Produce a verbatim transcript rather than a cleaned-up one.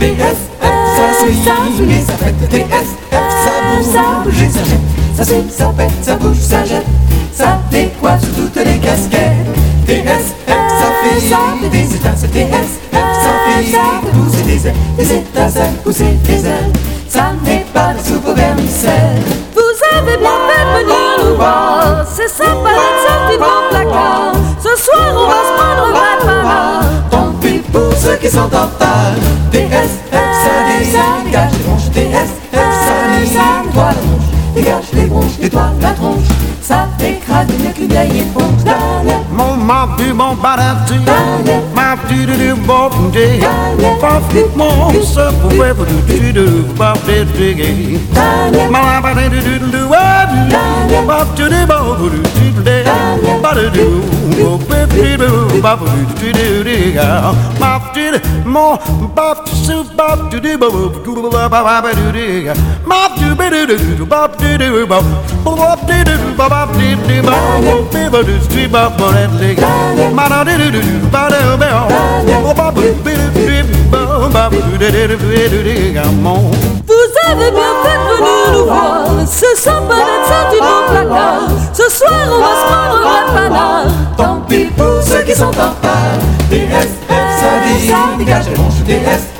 D S F, ça swing et ça fête. D S F, ça bouge et ça jette. Ça swing, ça pète, ça bouge, ça jette. Ça décoiffe sous toutes les casquettes. D S F, ça fait des étincelles. D S F, ça fait pousser des ailes. Des étincelles, pousser des ailes. Ça n'est pas de soupe au vermicelle. Vous avez bien fait de venir nous voir. C'est sympa d'être sorti de mon placard. Ce soir on va se prendre un vrai panard. Tant pis pour ceux qui sont en panne. D S F, ça dégage les bronches. D S F, ça nettoie la tronche. Dégage les bronches, nettoie la tronche. Ça écrase mieux qu'une vieille éponge. Daniel, mon map du bon badatu, Daniel, map du du du bon day, Daniel, pop mon so forever du du du pop du du Daniel, my ba du du du Daniel, pop du du bon du du day, ba du du pop du du pop du du du pop du mon pop so pop du du bon du ba ba ba du du pop du du du pop du du pop pop du du pop du du pop people do street up on that leg. Man, I did it, but I don't know. Pop du du pop pop du du du du come on. Vous avez bien fait de venir nous voir. C'est sympa d'être sorti de mon placard. Ce soir on va se prendre un vrai panard. tant pis pour ceux qui sont en panne. D S F, ça dégage les bronches. D S